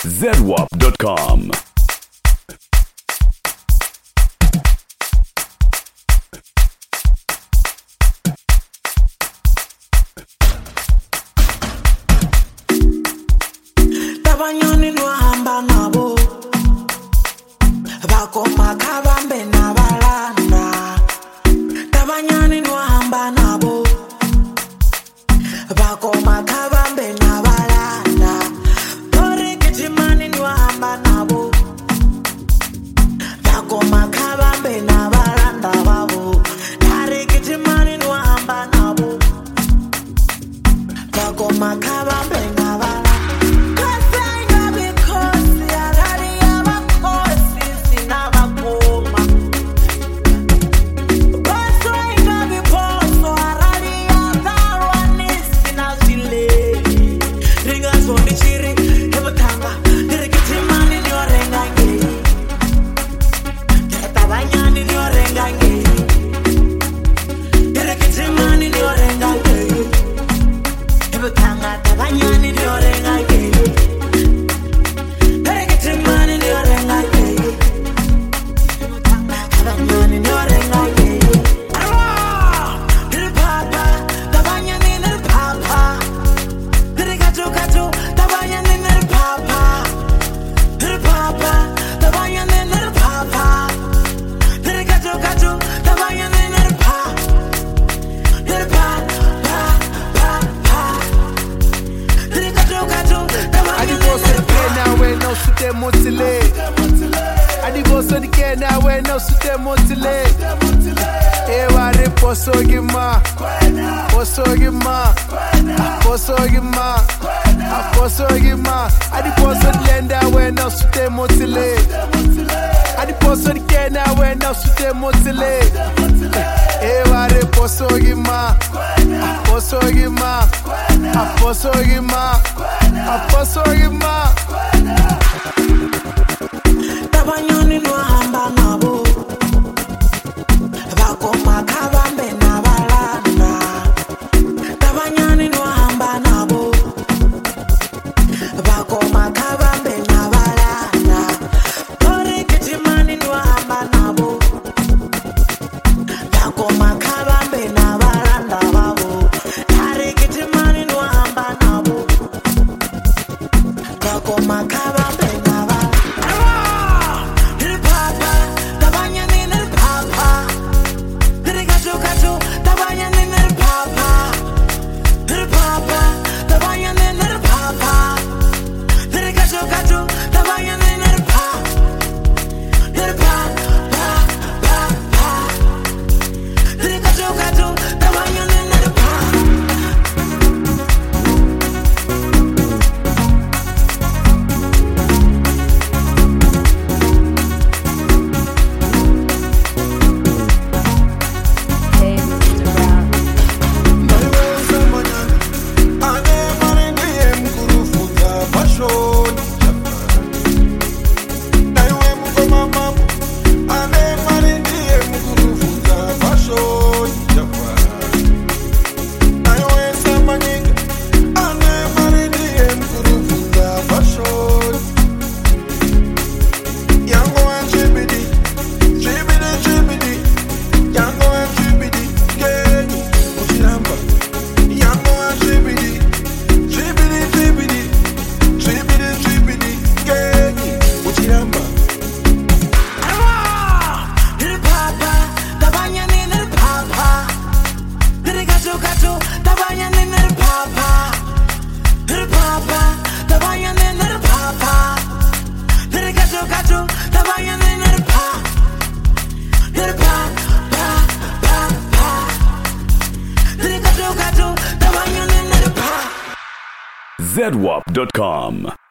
zedwap.com. Tabanyoni nwahamba nabo bakoma kabambe nabalanda. Tabanyoni nwahamba nabo bakoma kabambe nabalanda. Tori kitimani nwahamba nabo bakoma kabambe nabalanda babo. Tari kitimani nwahamba nabo bakoma kabambe nabalanda. Adiboso di kena we no sute motile. Ewa re posogi ma, posogi ma, posogi ma, posogi ma. Adiboso di lenda we no sute motile. Adiboso di kena we no sute motile. Ewa re posogi ma, posogi ma, posogi ma, posogi ma. Tabanyoni nwahamba nabo bakoma kabambe nabalanda. Tabanyoni nwahamba nabo bakoma kabambe nabalanda. Tori kitimani nwahamba nabo bakoma kabambe nabalanda babo. Tari kitimani nwahamba nabo bakoma kabambe nabalanda. zedwap.com.